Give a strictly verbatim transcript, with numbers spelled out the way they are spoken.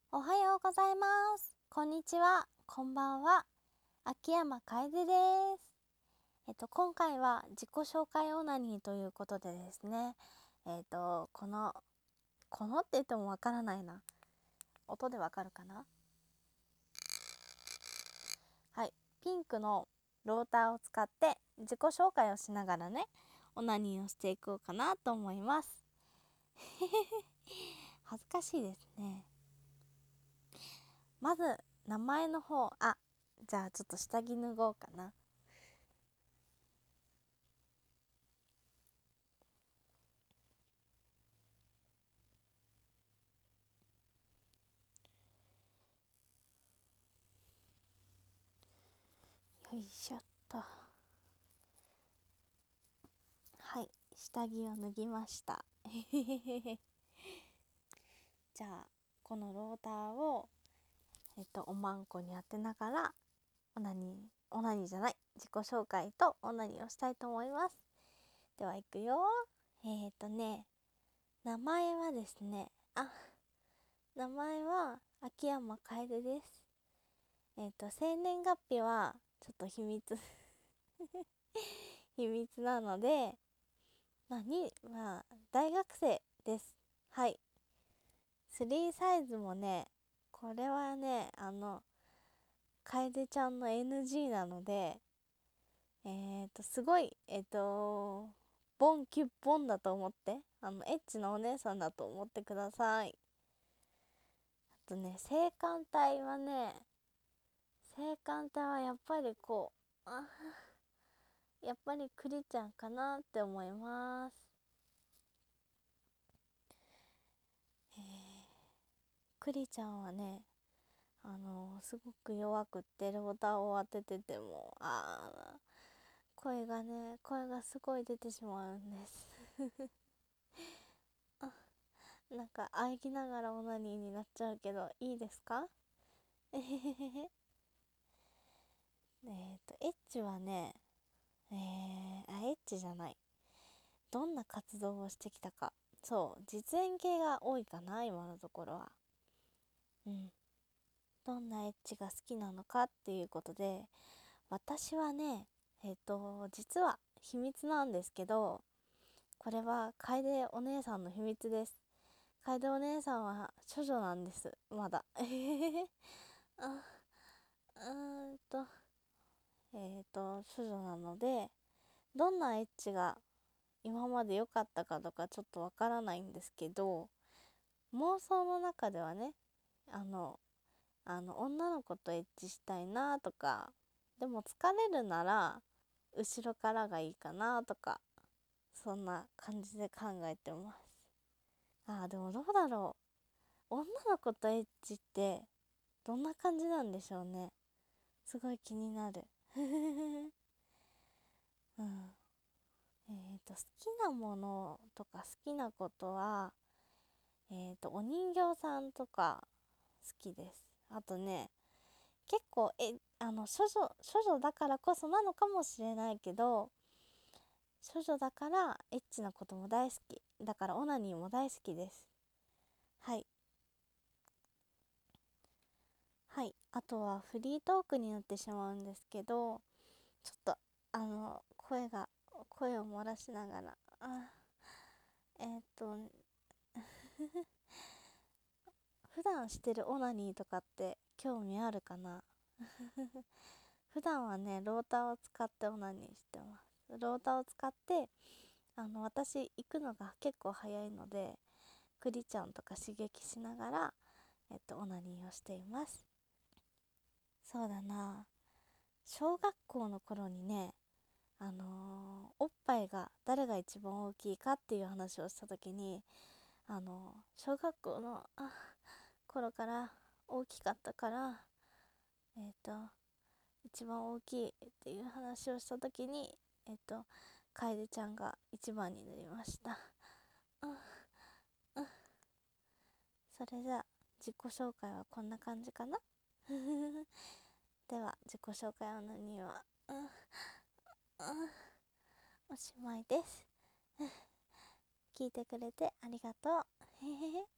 おはようございます。こんにちは。こんばんは。秋山楓です。えっと、今回は自己紹介オナニーということでですね。えっと、この、このって言ってもわからないな。音でわかるかな。はい。ピンクのローターを使って自己紹介をしながらね、オナニーをしていこうかなと思います。恥ずかしいですね。まず、名前の方、あ、じゃあちょっと下着脱ごうかな。よいしょっと。はい、下着を脱ぎました。じゃあ、このローターを、えっと、おまんこに当てながら、オナニー、オナニーじゃない、自己紹介とオナニーをしたいと思います。では、いくよ。えっとね、名前はですね、あ、名前は秋山楓です。えっと、生年月日は、ちょっと秘密秘密なので、まあ、に、まあ、大学生です。はい。スリーサイズもね、これはね、あの、楓ちゃんの エヌジー なので、えっと、すごい、えっと、ボンキュッボンだと思って、あの、エッチなお姉さんだと思ってください。あとね、性感帯はね、性感帯はやっぱりこう、あ、やっぱりクリちゃんかなって思います。えー、クリちゃんはね、あのすごく弱くってローターを当てててもあー声がね声がすごい出てしまうんです。あ、なんか喘ぎながらオナニーになっちゃうけどいいですか？えへへへへ。えっとエッチはね、えー、あエッチじゃない、どんな活動をしてきたか、そう実演系が多いかな今のところは。うん、どんなエッチが好きなのかっていうことで、私はね、えっ、と、実は秘密なんですけど、これは楓お姉さんの秘密です。楓お姉さんは処女なんです。まだ。えへへへ。あ、うーんと、えっ、と、処女なので、どんなエッチが今まで良かったかとかちょっとわからないんですけど、妄想の中ではね、あの、あの、女の子とエッチしたいなとか、でも疲れるなら、後ろからがいいかなとか、そんな感じで考えてます。あーでもどうだろう、女の子とエッチってどんな感じなんでしょうね。すごい気になる。うん。えっ、と好きなものとか好きなことは、えっ、とお人形さんとか好きです。あとね、結構えあの処女処女だからこそなのかもしれないけど、処女だからエッチなことも大好きだからオナニーも大好きです。はい。はい、あとはフリートークになってしまうんですけど、ちょっとあの声が声を漏らしながら、あ、えーっと普段してるオナニーとかって興味あるかな？普段はね、ローターを使ってオナニーしてます。ローターを使って、あの私行くのが結構早いので、クリちゃんとか刺激しながら、えっとオナニーをしています。そうだな、小学校の頃にね、あのーおっぱいが誰が一番大きいかっていう話をした時に、あのー小学校のあ頃から大きかったから、えっ、と一番大きいっていう話をした時に、えっ、と楓ちゃんが一番になりました。うんうん。それじゃあ自己紹介はこんな感じかな。では自己紹介は何は、うんうん、おしまいです。聞いてくれてありがとう。へへへ。